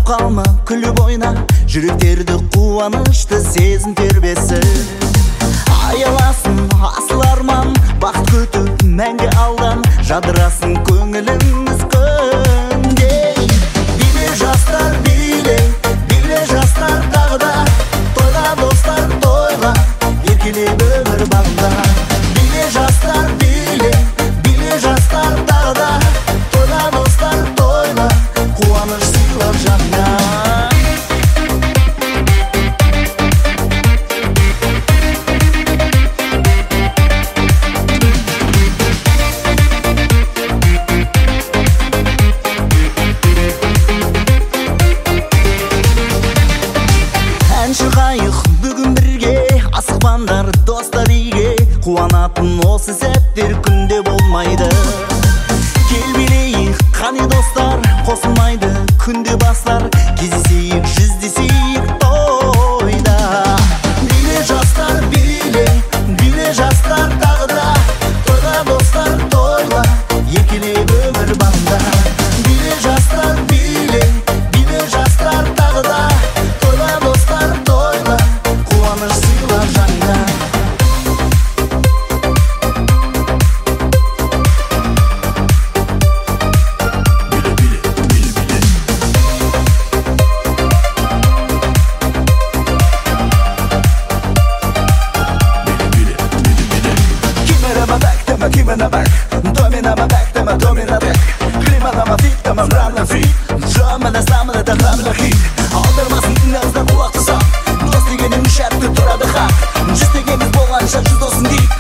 қалма күліп ойна, жүректерді қуанышты сезім тербесі. Аяласын асыл арман, бақыт күтіп мәңгі алдан, жадырасын көңіліміз күнде. Биле жастар, биле жастар тағы да, тойла достар тойла, еркелеп өмір бағында. Биле жастар, биле жастар тағы да, тойла достар тойла, қуаныш сыйлап жанына. Шығайық бүгін бірге, асықпаңдар достар үйге, қуанатын осы сәттер күнде болмайды. Кел билейік қане достар, қосылмайды күнде бастар, кездесейік жүздесейік тойда. Биле жастар, биле жастар тағы да, тойла достар тойла, еркелеп өмір бағында. Биле жастар, биле жастар тағы да, тойла достар тойла, қуаныш сыйлап жанына. Кимена бак, домина бак, тема домина бак, климана мафик, тема мрамна фри, жамана самана да мрамна хит. Алдырмасын тыңнаңыздан құлақты сақ, дос дегенің шәртті тұрады хақ, жүз дегеніңіз болғанша жүз досын дейік.